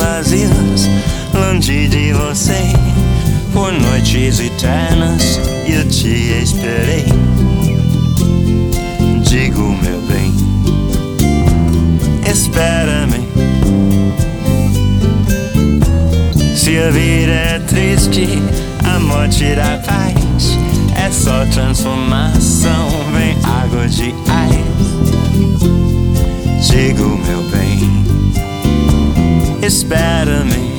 vazios, longe de você. Por noites eternas eu te esperei. Digo, meu bem, espera-me. Se a vida é triste, a morte dá paz. É só transformação, vem água de ais. Digo, meu bem, espera-me.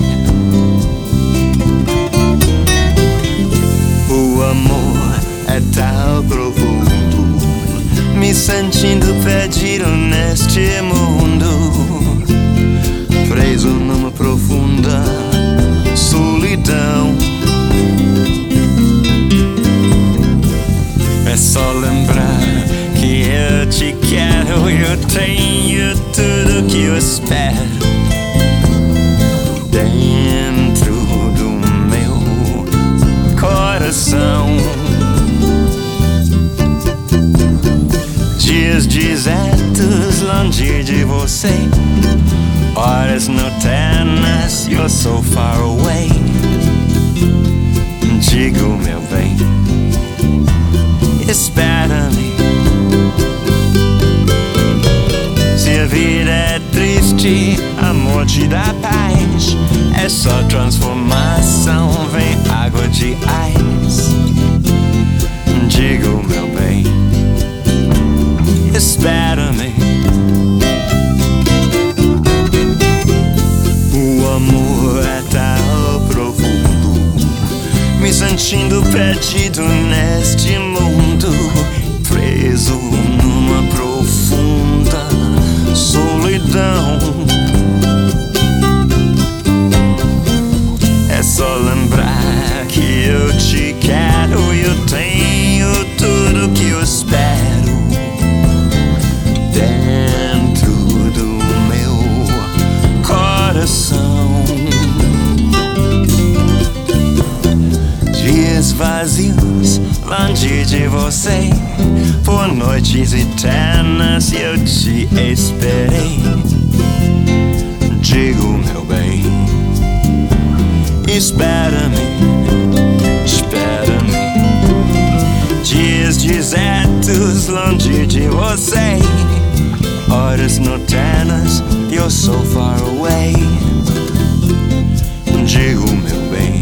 O amor é tão profundo, me sentindo perdido neste mundo, preso numa profunda solidão. É só lembrar que eu te quero, eu tenho tudo que eu espero dentro do meu coração. Dias desertos longe de você, horas noturnas, you're so far away. Digo, meu bem, espera-me. Se a vida é triste, a morte dá paz. É só transformação, vem água de ais. Digo, meu bem, espera-me. O amor é tão profundo, me sentindo perdido neste mundo, preso numa profunda solidão. É só lembrar que eu te quero, eu tenho tudo que eu espero dentro do meu coração. Dias vazios, longe de você, por noites eternas eu te esperei. Digo, meu bem, espera-me, espera-me. Dias desertos, longe de você, horas noturnas, you're so far away. Digo, meu bem,